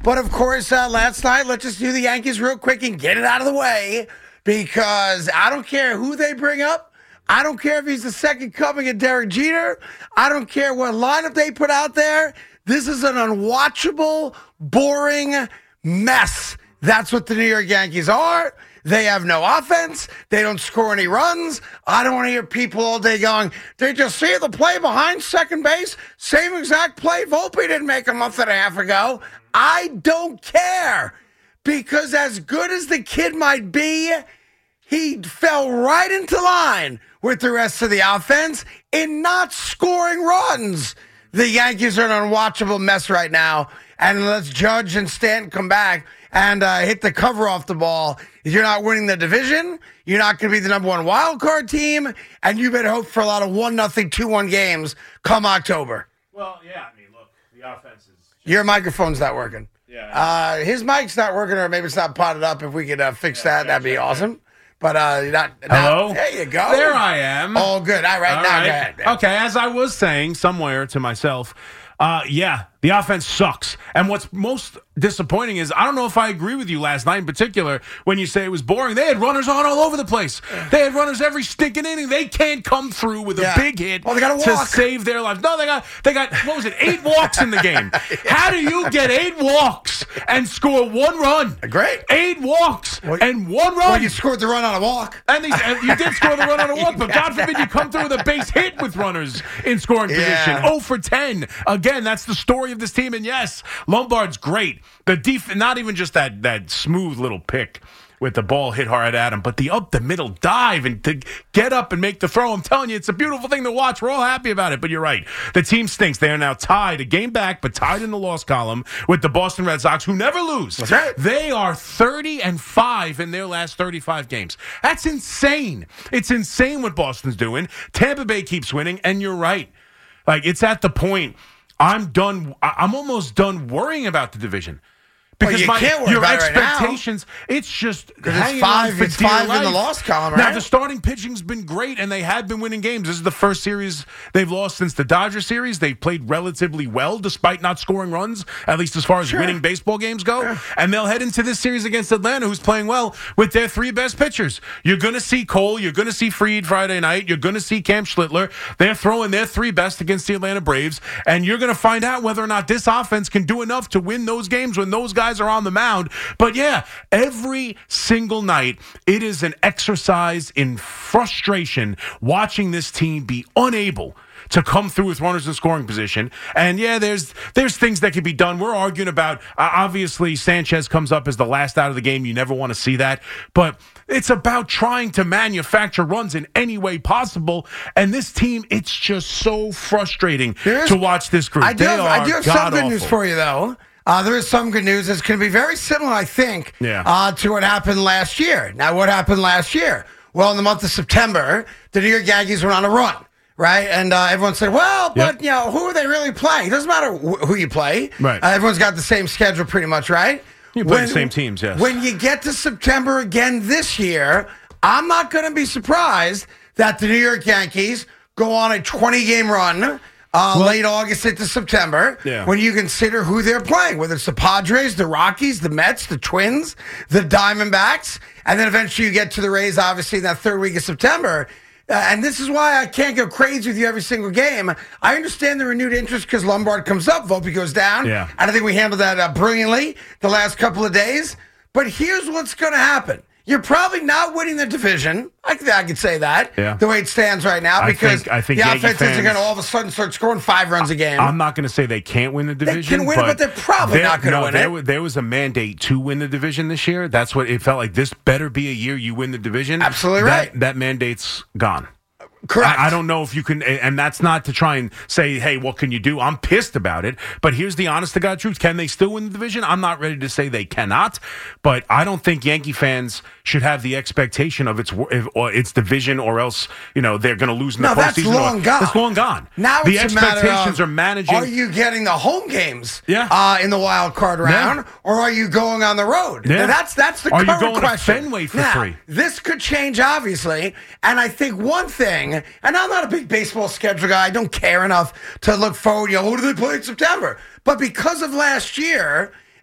But, of course, last night, let's just do the Yankees real quick and get it out of the way because I don't care who they bring up. I don't care if he's the second coming of Derek Jeter. I don't care what lineup they put out there. This is an unwatchable, boring mess. That's what the New York Yankees are. They have no offense. They don't score any runs. I don't want to hear people all day going, did you see the play behind second base? Same exact play Volpe didn't make a month and a half ago. I don't care because as good as the kid might be, he fell right into line with the rest of the offense in not scoring runs. The Yankees are an unwatchable mess right now. And let's Judge and Stanton come back and hit the cover off the ball. You're not winning the division. You're not going to be the number one wild card team. And you better hope for a lot of 1-0, 2-1 games come October. Well, yeah, I mean, look, the offense is... Your microphone's not working. Yeah. His mic's not working, or maybe it's not potted up. If we could fix that, that'd be awesome. But Hello? There you go. There I am. Oh, good. All right, now go ahead. Okay, as I was saying somewhere to myself, the offense sucks. And what's most disappointing is I don't know if I agree with you last night in particular when you say it was boring. They had runners on all over the place. They had runners every stinking inning. They can't come through with a big hit they gotta to walk. save their lives. No, they got what was it, 8 walks in the game. How do you get 8 walks and score 1 run? Great. 8 walks and 1 run. Well, you scored the run on a walk. And you did score the run on a walk, but God forbid you come through with a base hit with runners in scoring position. 0 for 10. Again, that's the story of this team. And yes, Lombard's great. The not even just that smooth little pick with the ball hit hard at him, but the up the middle dive and to get up and make the throw. I'm telling you, it's a beautiful thing to watch. We're all happy about it, but you're right. The team stinks. They are now tied, a game back, but tied in the loss column with the Boston Red Sox, who never lose. That's right. They are 30-5 in their last 35 games. That's insane. It's insane what Boston's doing. Tampa Bay keeps winning, and you're right. Like, it's at the point I'm almost done worrying about the division. Because you can't worry your about it right now. expectations, it's just hanging it's five in the loss column, right? Now, the starting pitching's been great, and they have been winning games. This is the first series they've lost since the Dodgers series. They've played relatively well, despite not scoring runs, at least as far as winning baseball games go. Sure. And they'll head into this series against Atlanta, who's playing well, with their 3 best pitchers. You're going to see Cole. You're going to see Fried Friday night. You're going to see Cam Schlittler. They're throwing their 3 best against the Atlanta Braves, and you're going to find out whether or not this offense can do enough to win those games when those guys are on the mound. But yeah, every single night, it is an exercise in frustration watching this team be unable to come through with runners in scoring position. And yeah, there's things that can be done. We're arguing about, obviously, Sanchez comes up as the last out of the game. You never want to see that. But it's about trying to manufacture runs in any way possible. And this team, it's just so frustrating to watch this group. I do have some good news for you, though. There is some good news. It's going to be very similar, I think, to what happened last year. Now, what happened last year? Well, in the month of September, the New York Yankees went on a run, right? And everyone said, well, but, who are they really playing? It doesn't matter who you play. Right. Everyone's got the same schedule pretty much, right? You play the same teams, yes. When you get to September again this year, I'm not going to be surprised that the New York Yankees go on a 20-game run late August into September, when you consider who they're playing, whether it's the Padres, the Rockies, the Mets, the Twins, the Diamondbacks, and then eventually you get to the Rays, obviously, in that 3rd week of September. And this is why I can't go crazy with you every single game. I understand the renewed interest because Lombard comes up, Volpe goes down. Yeah. And I think we handled that brilliantly the last couple of days. But here's what's going to happen. You're probably not winning the division. I could say that, the way it stands right now, because I think the Yankee offense isn't going to all of a sudden start scoring 5 runs a game. I'm not going to say they can't win the division. They can win, but they're probably not going to win it. There was a mandate to win the division this year. That's what it felt like. This better be a year you win the division. Absolutely right. That mandate's gone. Correct. I don't know if you can, and that's not to try and say, hey, what can you do? I'm pissed about it. But here's the honest to God truth. Can they still win the division? I'm not ready to say they cannot. But I don't think Yankee fans should have the expectation of its division, or else they're going to lose in the postseason. That's long gone. It's long gone. Now the it's expectations are managing. Are you getting the home games in the wild card round, Yeah. or are you going on the road? Yeah. Now, that's the Are current you going question. to Fenway for now, free? This could change, obviously, and I think one thing, and I'm not a big baseball schedule guy. I don't care enough to look forward. Who do they play in September? But because of last year,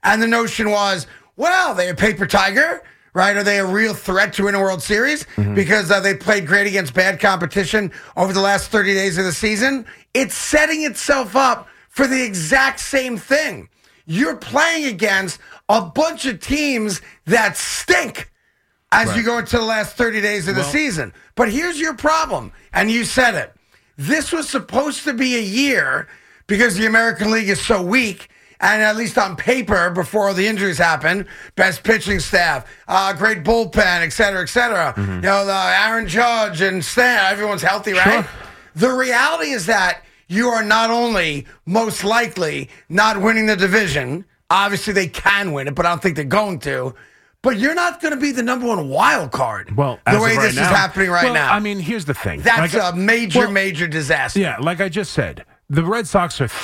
And the notion was, well, they're a paper tiger, right? Are they a real threat to win a World Series because they played great against bad competition over the last 30 days of the season? It's setting itself up for the exact same thing. You're playing against a bunch of teams that stink as you go into the last 30 days of the season. But here's your problem, and you said it. This was supposed to be a year because the American League is so weak, and at least on paper, before all the injuries happened, best pitching staff, great bullpen, et cetera, et cetera. You know, Aaron Judge and Stan, everyone's healthy, right? Sure. The reality is that you are not only most likely not winning the division. Obviously, they can win it, but I don't think they're going to. But you're not going to be the number one wild card. Well, the way this is happening right now. I mean, here's the thing. That's a major disaster. Yeah, like I just said, the Red Sox are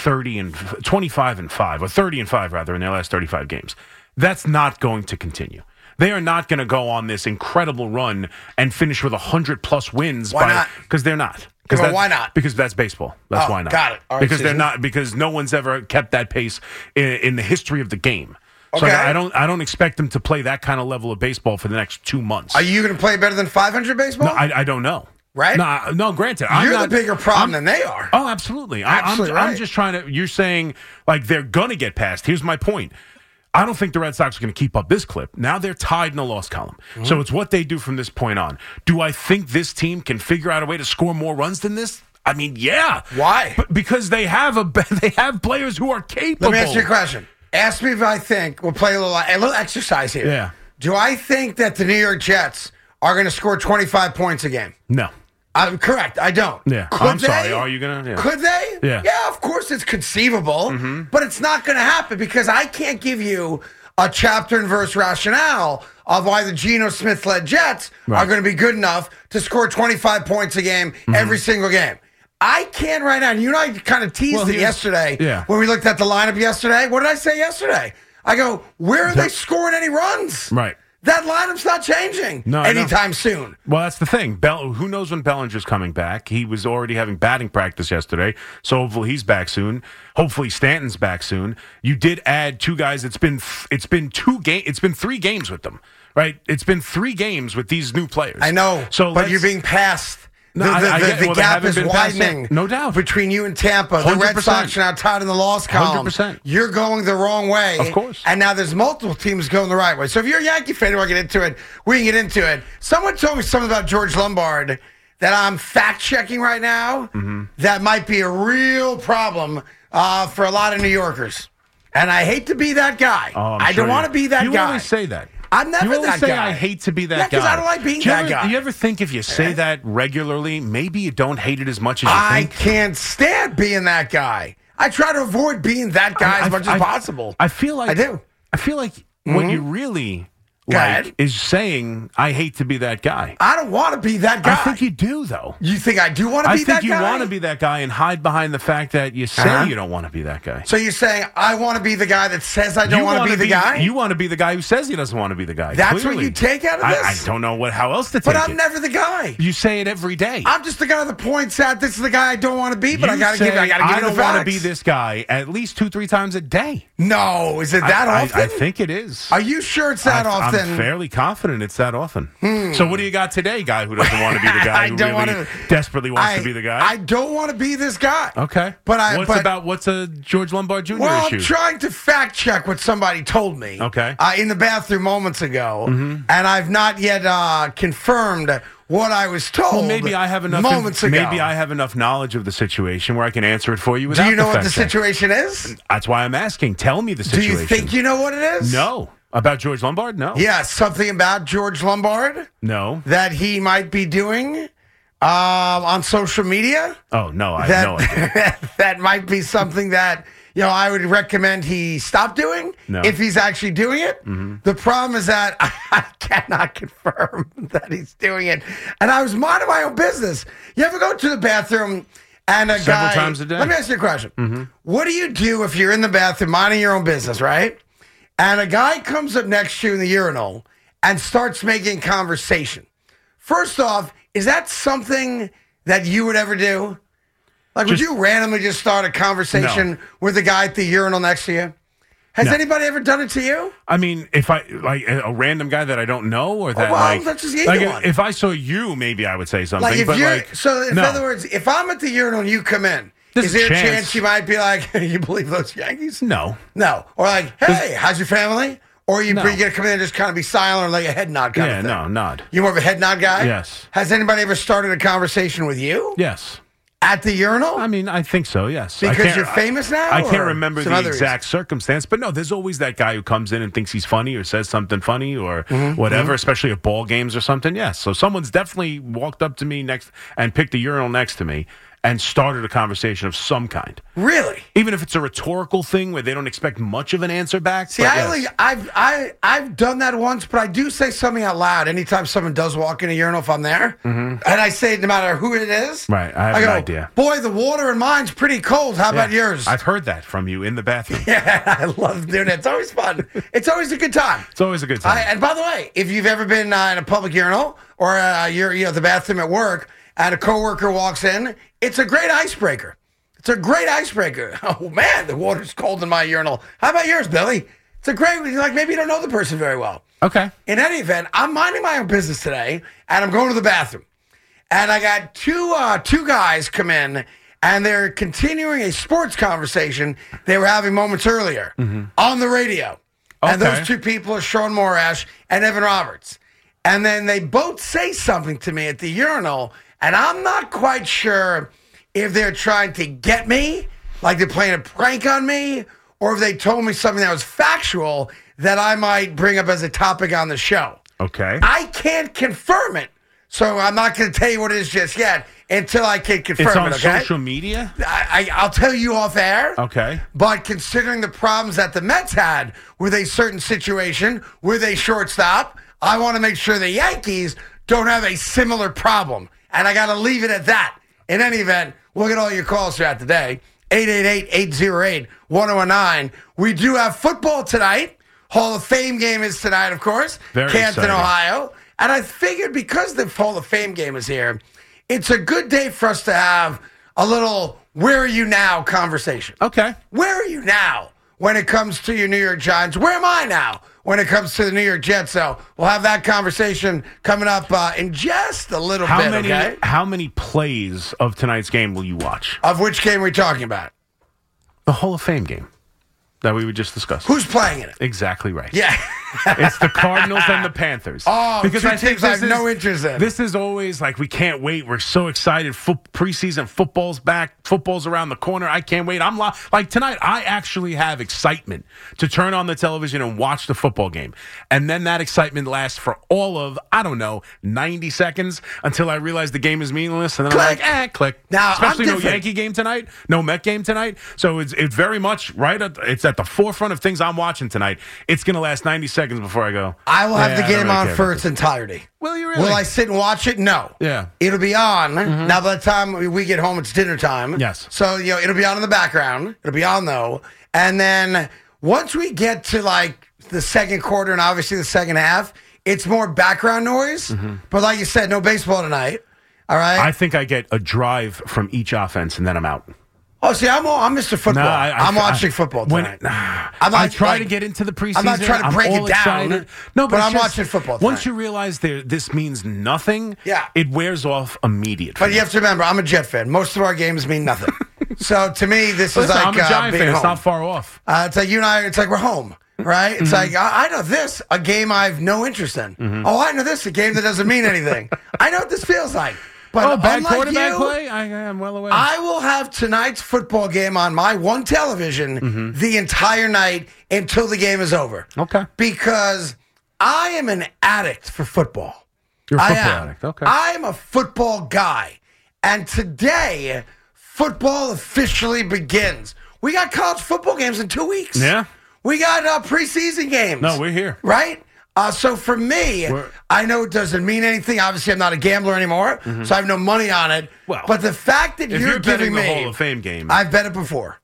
25-5, or 30-5 rather, in their last 35 games. That's not going to continue. They are not going to go on this incredible run and finish with 100+ wins. Why not? Because they're not. Why not? Because that's baseball. That's why not. Got it. All right, because they're not. Because no one's ever kept that pace in the history of the game. Okay. So I don't expect them to play that kind of level of baseball for the next 2 months. Are you going to play better than 500 baseball? No, I don't know. Right? No. Granted, you're the bigger problem than they are. Oh, absolutely. I'm just trying to. You're saying like they're going to get past. Here's my point. I don't think the Red Sox are going to keep up this clip. Now they're tied in the loss column. So it's what they do from this point on. Do I think this team can figure out a way to score more runs than this? I mean, yeah. Why? Because they have players who are capable. Let me ask you a question. Ask me if I think, we'll play a little exercise here. Yeah. Do I think that the New York Jets are going to score 25 points a game? No. Correct. I don't. Yeah. I'm sorry. Are you going to? Yeah. Could they? Yeah. Yeah, of course it's conceivable, but it's not going to happen because I can't give you a chapter and verse rationale of why the Geno Smith-led Jets are going to be good enough to score 25 points a game every single game. I can't right now. And you and I kind of teased it yesterday when we looked at the lineup yesterday. What did I say yesterday? I go, where are they scoring any runs? Right. That lineup's not changing anytime soon. Well, that's the thing. Who knows when Bellinger's coming back? He was already having batting practice yesterday, so hopefully he's back soon. Hopefully Stanton's back soon. You did add two guys. It's been 3 games with them, right? It's been 3 games with these new players. I know, but you're being passed. The gap is widening. No doubt. Between you and Tampa. 100%. The Red Sox are now tied in the loss column. 100%. You're going the wrong way. Of course. And now there's multiple teams going the right way. So if you're a Yankee fan, you want to get into it, we can get into it. Someone told me something about George Lombard that I'm fact-checking right now that might be a real problem for a lot of New Yorkers. And I hate to be that guy. I don't want to be that guy. You always say that. I'm never you that say guy. I hate to be that guy. Because I don't like being that guy. Do you ever think if you say that regularly, maybe you don't hate it as much as you think? I can't stand being that guy. I try to avoid being that guy as much as possible. I feel like I do. I feel like what you really like is saying, I hate to be that guy. I don't want to be that guy. I think you do, though. You think I do want to be that guy? I think you want to be that guy and hide behind the fact that you say you don't want to be that guy. So you're saying I want to be the guy that says I don't want to be the guy? You want to be the guy who says he doesn't want to be the guy. That's clearly. what you take out of this? I don't know how else to take it. But I'm never the guy. You say it every day. I'm just the guy that points out this is the guy I don't want to be, but I got to give it the facts. I don't want to be this guy at least 2-3 times a day. No, is it that often? I think it is. Are you sure it's that often? I'm fairly confident it's that often. So what do you got today, guy who doesn't want to be the guy who really desperately wants to be the guy? I don't want to be this guy. Okay. What's a George Lombard Jr. issue? I'm trying to fact check what somebody told me. Okay. In the bathroom moments ago, and I've not yet confirmed what I was told. Well, maybe I have enough moments ago. Maybe I have enough knowledge of the situation where I can answer it for you without Do you know what the check. situation is? That's why I'm asking. Tell me the situation. Do you think you know what it is? No. About George Lombard? No. Yeah, something about George Lombard? No. That he might be doing on social media? Oh, no, I have no idea. That might be something that, I would recommend he stop doing if he's actually doing it. The problem is that I cannot confirm that he's doing it. And I was minding my own business. You ever go to the bathroom and a Several guy... times a day. Let me ask you a question. What do you do if you're in the bathroom minding your own business, right? And a guy comes up next to you in the urinal and starts making conversation. First off, is that something that you would ever do? Like, would you randomly just start a conversation with the guy at the urinal next to you? Has No. anybody ever done it to you? I mean, if I like a random guy that I don't know, or that that's just either one. if I saw you, maybe I would say something. Like if but you're like, so, in no. other words, if I'm at the urinal and you come in, There's is there a a chance chance. you might be like, "You believe those Yankees?" No. No, or like, "Hey, how's your family?" Or you No. you gonna come in and just kind of be silent, or like a head nod kind Yeah, of thing. no, nod. You more of a head nod guy? Yes. Has anybody ever started a conversation with you Yes. at the urinal? I mean, I think so, yes. Because you're famous now, I can't or remember some the other exact circumstance, but no, there's always that guy who comes in and thinks he's funny or says something funny or Mm-hmm, whatever, especially at ball games or something. Yes. So someone's definitely walked up to me next and picked a urinal next to me and started a conversation of some kind. Really? Even if it's a rhetorical thing where they don't expect much of an answer back. See, but I yes. I've done that once, but I do say something out loud anytime someone does walk in a urinal if I'm there, and I say it no matter who it is. Right, I have go, an idea. Boy, the water in mine's pretty cold. How about Yeah. yours? I've heard that from you in the bathroom. Yeah, I love doing it. It's always fun. It's always a good time. It's always a good time. And by the way, if you've ever been in a public urinal or you're at the bathroom at work and a coworker walks in, it's a great icebreaker. It's a great icebreaker. Oh man, the water's cold in my urinal. How about yours, Billy? It's a great. Like maybe you don't know the person very well. Okay. In any event, I'm minding my own business today, and I'm going to the bathroom, and I got two guys come in, and they're continuing a sports conversation they were having moments earlier on the radio. And Okay. those two people are Sean Morash and Evan Roberts. And then they both say something to me at the urinal, and I'm not quite sure if they're trying to get me, like they're playing a prank on me, or if they told me something that was factual that I might bring up as a topic on the show. Okay. I can't confirm it, so I'm not going to tell you what it is just yet until I can confirm It's on it, okay? social media? I'll tell you off air. Okay. But considering the problems that the Mets had with a certain situation, with a shortstop, I want to make sure the Yankees don't have a similar problem. And I got to leave it at that. In any event, we'll get all your calls throughout the day. 888-808-1019. We do have football tonight. Hall of Fame game is tonight, of course. Very Canton, exciting. Ohio. And I figured because the Hall of Fame game is here, it's a good day for us to have a little where are you now conversation. Okay. Where are you now when it comes to your New York Giants? Where am I now when it comes to the New York Jets? So we'll have that conversation coming up in just a little bit, okay? How many plays of tonight's game will you watch? Of which game are we talking about? The Hall of Fame game that we were just discussing. Who's playing in it? Exactly right. Yeah. It's the Cardinals and the Panthers. Oh, because two I think teams I have no interest in. This is always like we can't wait. We're so excited. Preseason football's back. Football's around the corner. I can't wait. I'm like tonight. I actually have excitement to turn on the television and watch the football game, and then that excitement lasts for all of 90 seconds until I realize the game is meaningless, and then Click. I'm like, click. Now, especially I'm no different. Yankee game tonight, no Met game tonight. So it's very much right. It's at the forefront of things I'm watching tonight. It's going to last 90 seconds before I go. I will have "Yeah, the I don't game really on care for about its this." entirety. Will you really? Will I sit and watch it? No. Yeah. It'll be on. Now, by the time we get home, it's dinner time. Yes. So, it'll be on in the background. It'll be on, though. And then once we get to, like, the second quarter and obviously the second half, it's more background noise. But like you said, no baseball tonight. All right? I think I get a drive from each offense, and then I'm out. Oh, see, I'm Mr. Football. No, I'm watching football tonight. I try to get into the preseason. I'm not trying to I'm break all it down. excited. No, but it's I'm just- watching football Once tonight. you realize this means nothing, Yeah. it wears off immediately. But you have to remember, I'm a Jet fan. Most of our games mean nothing. So to me, this is Listen, like I'm a Giant being fan. It's home. not far off. It's like you and I. It's like we're home, right? It's like I know this, a game I have no interest in. Oh, I know this, a game that doesn't mean anything. I know what this feels like. But Bad unlike quarterback you, play? I am well aware. I will have tonight's football game on my one television the entire night until the game is over. Okay. Because I am an addict for football. You're a I football am. addict. Okay. I am a football guy. And today, football officially begins. We got college football games in 2 weeks. Yeah. We got preseason games. No, we're here. Right? So for me, I know it doesn't mean anything. Obviously, I'm not a gambler anymore, so I have no money on it. Well, but the fact that if you're you're betting giving me the Hall of Fame game, I've bet it before.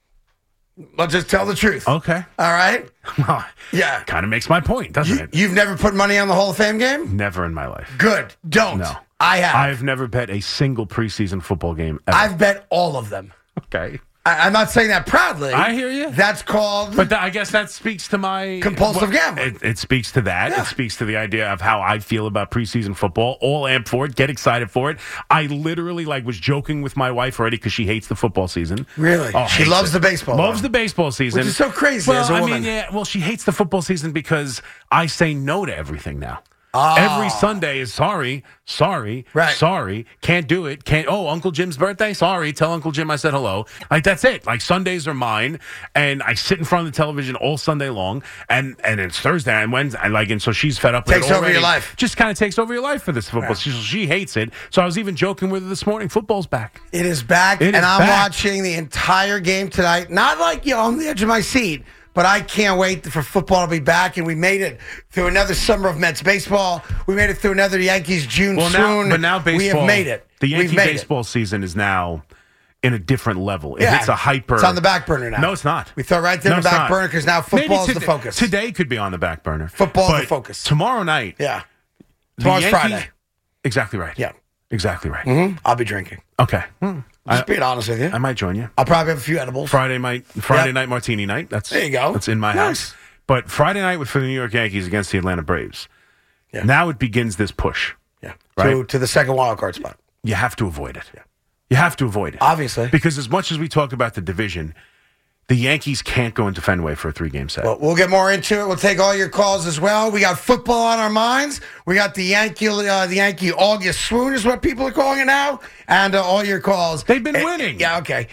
Let's just tell the truth. okay. All right? Well, Yeah. kind of makes my point, doesn't it? You've never put money on the Hall of Fame game? Never in my life. Good. Don't. No. I have. I've never bet a single preseason football game ever. I've bet all of them. Okay. I'm not saying that proudly. I hear you. That's called. But I guess that speaks to my compulsive gambling. It speaks to that. Yeah. It speaks to the idea of how I feel about preseason football. All amped for it. Get excited for it. I literally was joking with my wife already because she hates the football season. Really? Oh, She loves the baseball. Loves the baseball season. Which is so crazy as a woman. Well, she hates the football season because I say no to everything now. Oh. Every Sunday is sorry, Right. sorry, can't do it. Can't. Oh, Uncle Jim's birthday. Sorry, tell Uncle Jim I said hello. That's it. Sundays are mine, and I sit in front of the television all Sunday long, and it's Thursday and Wednesday, and so she's fed up with Takes it over your life. Just kind of takes over your life for this football. Yeah. She hates it. So I was even joking with her this morning. Football's back. It is back, It is and I'm back. watching the entire game tonight. Not on the edge of my seat, but I can't wait for football to be back. And we made it through another summer of Mets baseball. We made it through another Yankees June swoon. Now baseball. We have made it. The Yankee We've made baseball season is now in a different level. Yeah. It's a hyper. It's on the back burner now. No, it's not. We throw it right there in the back burner because now football's the focus. Today could be on the back burner. Football's the focus. Tomorrow night. Yeah. the Tomorrow's Yankees- Friday. Exactly right. Yeah. Exactly right. Mm-hmm. I'll be drinking. Okay. Just being honest with you. I might join you. I'll probably have a few edibles. Friday night martini night. There you go. That's in my Nice. house. But Friday night for the New York Yankees against the Atlanta Braves. Yeah. Now it begins this push. Yeah. Right. To the second wild card spot. You have to avoid it. Yeah. You have to avoid it. Obviously. Because as much as we talk about the division, the Yankees can't go into Fenway for a 3-game set. Well, we'll get more into it. We'll take all your calls as well. We got football on our minds. We got the Yankee August swoon is what people are calling it now. And all your calls. They've been winning. Yeah, okay.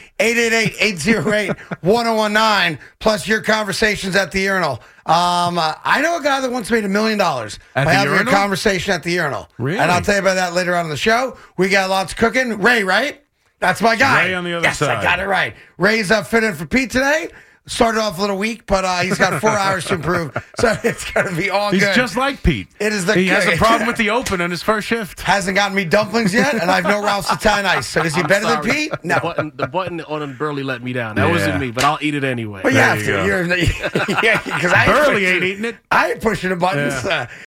888-808-1019 plus your conversations at the urinal. I know a guy that once made $1 million by having a conversation at the urinal. Really? And I'll tell you about that later on in the show. We got lots cooking. Ray, right? That's my guy. Ray on the other side. Yes, I got it right. Ray's fit in for Pete today. Started off a little weak, but he's got 4 hours to improve. So it's going to be all He's good. just like Pete. It is He has a problem with the open on his first shift. Hasn't gotten me dumplings yet, and I have no Ralph's Italian ice. So is he better than Pete? No. The button on him Burley let me down. That wasn't me, but I'll eat it anyway. But you There have you to. go. Yeah, because I Burley ain't eating it. I ain't pushing the buttons. Yeah.